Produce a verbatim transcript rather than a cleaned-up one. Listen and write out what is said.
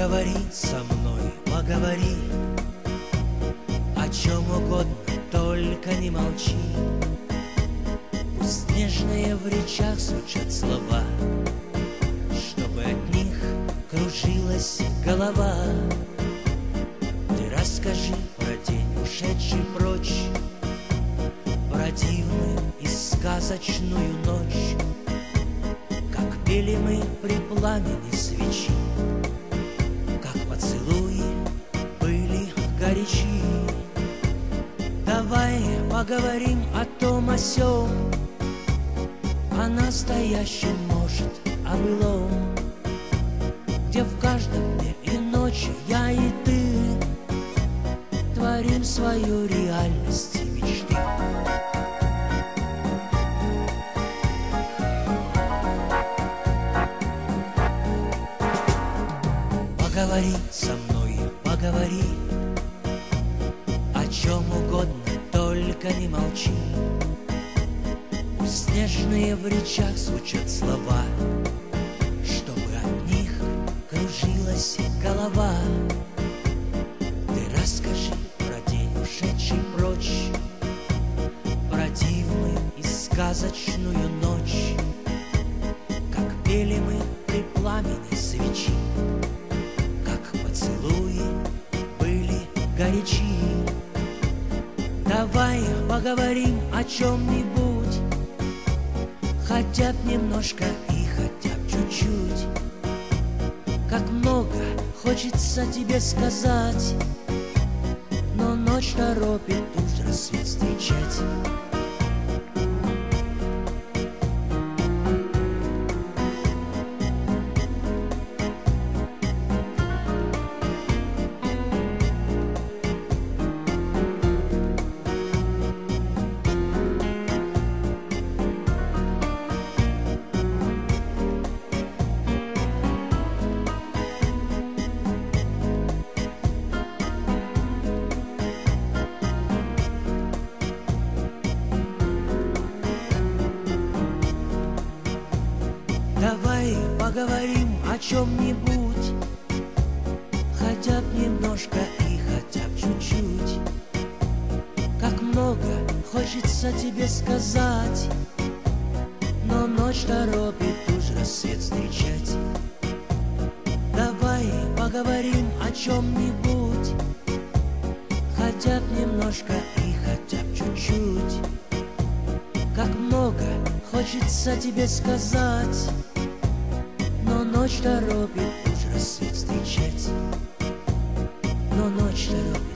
Поговори со мной, поговори о чем угодно, только не молчи. Пусть нежные в речах звучат слова, чтобы от них кружилась голова. Ты расскажи про день, ушедший прочь, про дивную и сказочную ночь, как пели мы при пламени свечи, как поцелуи были горячи. Давай поговорим о том, о сём, о настоящем, может, о былом, где в каждом дне и ночи я и ты творим свою реальность и мечты. Поговори со мной, поговори о чем угодно, только не молчи. Пусть нежные в речах звучат слова, чтобы от них кружилась голова. Ты расскажи про день, ушедший прочь, про дивную и сказочную ночь, как пели мы при пламени свечи, как поцелуи были горячи. Давай поговорим о чем-нибудь, хотя б немножко и хотя б чуть-чуть. Как много хочется тебе сказать, но ночь торопит уж рассвет встречать. Давай поговорим о чем-нибудь, хотя б немножко и хотя б чуть-чуть. Как много хочется тебе сказать, но ночь торопит уж рассвет встречать. Давай поговорим о чем-нибудь, хотя б немножко и хотя б чуть-чуть. Как много хочется тебе сказать, но ночь торопит уж рассвет встречать. Но ночь торопит